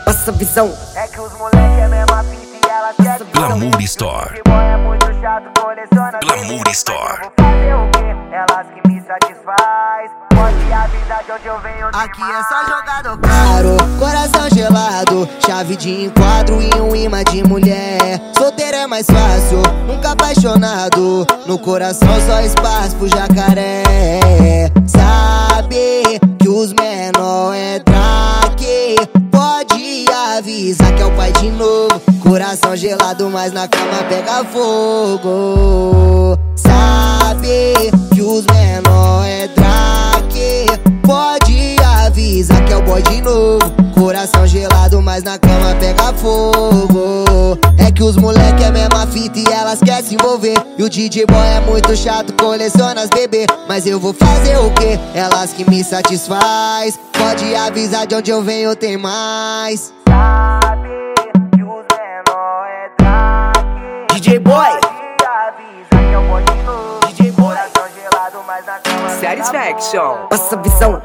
Passa visão. É que os moleque é mesma fita e ela quer que Glamour Store. é muito chato, coleciona Glamour Store. Vou fazer o quê? Elas que me satisfaz. Pode avisar de onde eu venho. Aqui é só jogador caro, coração gelado, chave de enquadro e um imã de mulher. Solteiro é mais fácil, nunca apaixonado. No coração só espaço pro jacaré. Sabe que os menor é traque. Pode avisar que é o pai de novo. Coração gelado, mas na cama pega fogo. Sabe que os menor é traque. Pode avisar que é o boy de novo. Coração gelado, mas na cama pega fogo. É que os moleque é mesma fita e elas querem se envolver. E o DJ boy é muito chato, coleciona as bebê. Mas eu vou fazer o quê? Elas que me satisfaz. Pode avisar de onde eu venho, tem mais. Sabe que os menor é traque. DJ boy. Pode avisar que é o boy de novo. DJ boy. Coração gelado, mas na cama pega Satisfaction. fogo. Passa visão.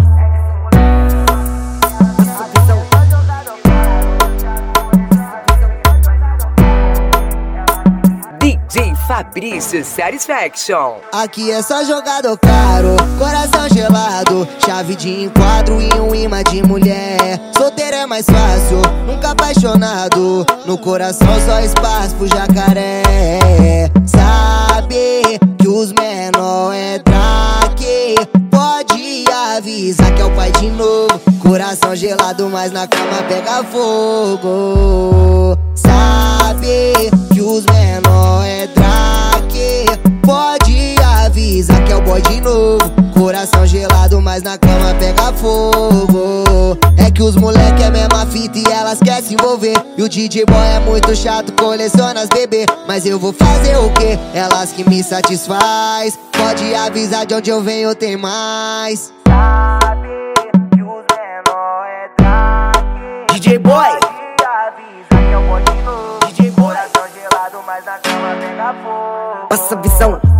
DJ Fabrício Satisfaction. Aqui é só jogador caro, coração gelado, chave de enquadro e um imã de mulher. Solteiro é mais fácil, nunca apaixonado. No coração só espaço pro jacaré. Sabe que os menor é traque. Pode avisar que é o pai de novo. Coração gelado, mas na cama pega fogo. Sabe que os menor é traque. Pode avisar que é o boy de novo. Coração gelado, mas na cama pega fogo. É que os moleque é mesma fita e elas querem se envolver. E o DJ boy é muito chato, coleciona as bebê. Mas eu vou fazer o quê? Elas que me satisfaz. Pode avisar de onde eu venho, tem mais. Sabe que os menor é traque. DJ boy. Pode avisar que é o boy de novo. DJ boy. Coração gelado, mas na cama pega fogo. Passa visão.